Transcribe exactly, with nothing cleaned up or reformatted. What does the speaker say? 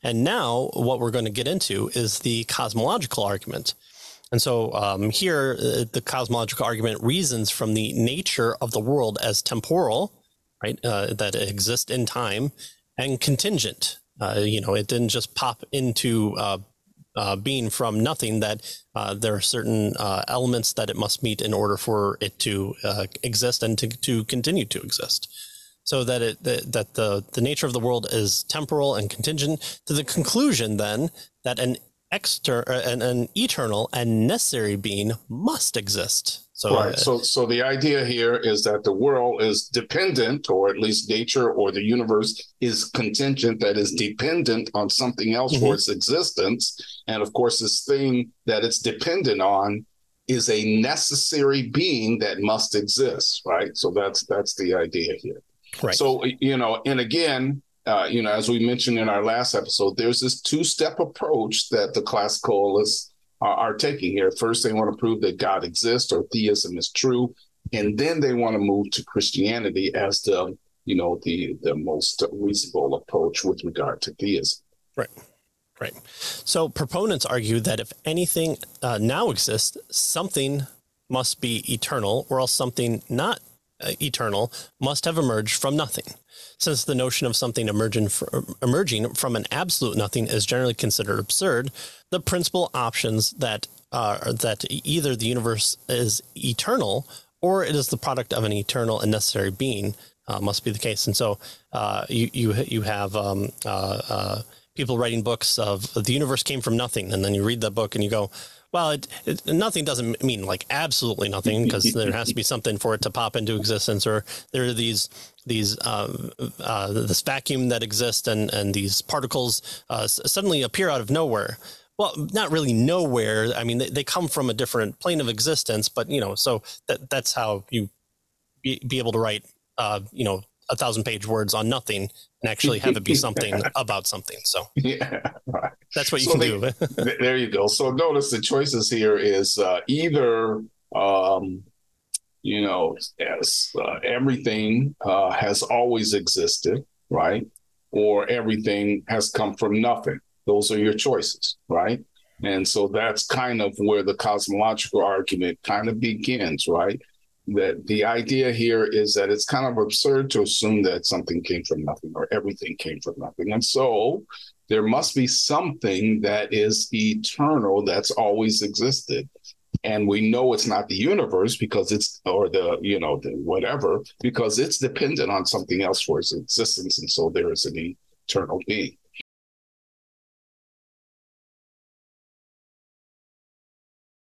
And now what we're going to get into is the cosmological argument. And so um, here, uh, the cosmological argument reasons from the nature of the world as temporal, right, uh, that it exists in time, and contingent. Uh, you know, it didn't just pop into uh, uh, being from nothing, that uh, there are certain uh, elements that it must meet in order for it to uh, exist and to, to continue to exist. So that it that, that the, the nature of the world is temporal and contingent, to the conclusion then that an exter an, an eternal and necessary being must exist. So, right. So, so the idea here is that the world is dependent, or at least nature or the universe is contingent, that is dependent on something else mm-hmm. for its existence. And of course, this thing that it's dependent on is a necessary being that must exist. Right. So that's that's the idea here. Right. So, you know, and again, uh, you know, as we mentioned in our last episode, there's this two-step approach that the classicalists are, are taking here. First, they want to prove that God exists or theism is true. And then they want to move to Christianity as the, you know, the, the most reasonable approach with regard to theism. Right. Right. So proponents argue that if anything uh, now exists, something must be eternal, or else something not Uh, eternal must have emerged from nothing. Since the notion of something emerging, fr- emerging from an absolute nothing is generally considered absurd, the principal options that uh, that either the universe is eternal or it is the product of an eternal and necessary being uh, must be the case. And so uh, you you you have um, uh, uh, people writing books of the universe came from nothing, and then you read the book and you go, well, it, it, nothing doesn't mean like absolutely nothing, because there has to be something for it to pop into existence, or there are these these um, uh, this vacuum that exists, and and these particles uh, suddenly appear out of nowhere. Well, not really nowhere. I mean, they, they come from a different plane of existence, but you know, so that that's how you be, be able to write, uh, you know, a thousand page words on nothing and actually have it be something about something. So yeah, right. That's what you so can they, do. There you go. So notice the choices here is uh, either, um, you know, as uh, everything uh, has always existed, right? Or everything has come from nothing. Those are your choices, right? And so that's kind of where the cosmological argument kind of begins, right? That the idea here is that it's kind of absurd to assume that something came from nothing or everything came from nothing. And so there must be something that is eternal that's always existed. And we know it's not the universe because it's, or the, you know, the whatever, because it's dependent on something else for its existence. And so there is an eternal being.